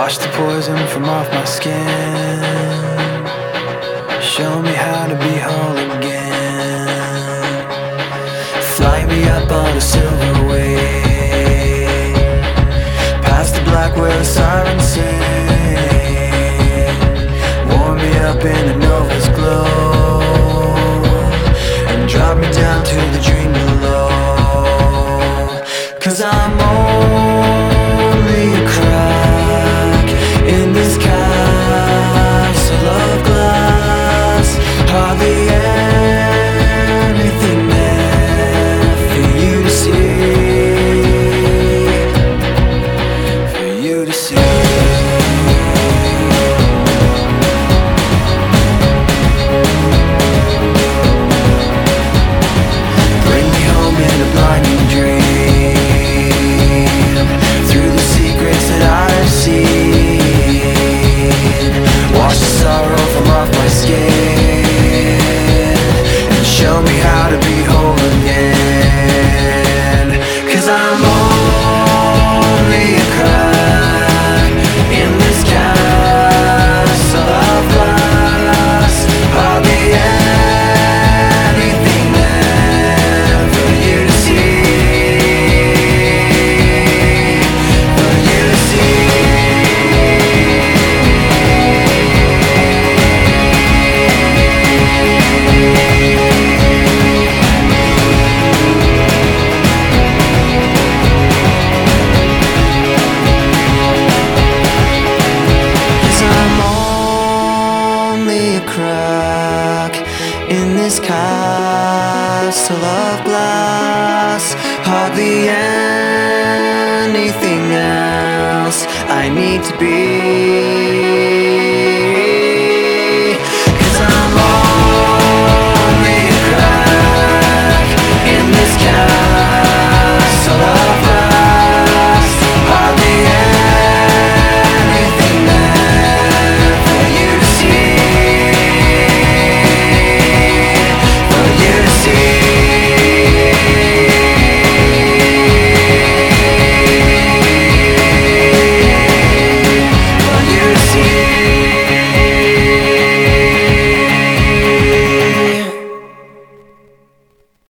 Wash the poison from off my skin. Show me how to be whole again. Fly me up on a silver wave, past the black where the sirens sing. Warm me up in the nova's glow, and drop me down to the dream below. 'Cause I'm only a crack in this castle of glass. Hardly anything there for you to see, for you to see. Bring me home in a blinding dream, through the secrets that I've seen. Wash the sorrow from off my skin, and show me how to be whole again. 'Cause I'm only a crack in this castle of glass. Hardly anything there for you to see, for you to see. Crack in this castle of glass. Hardly anything else I need to be.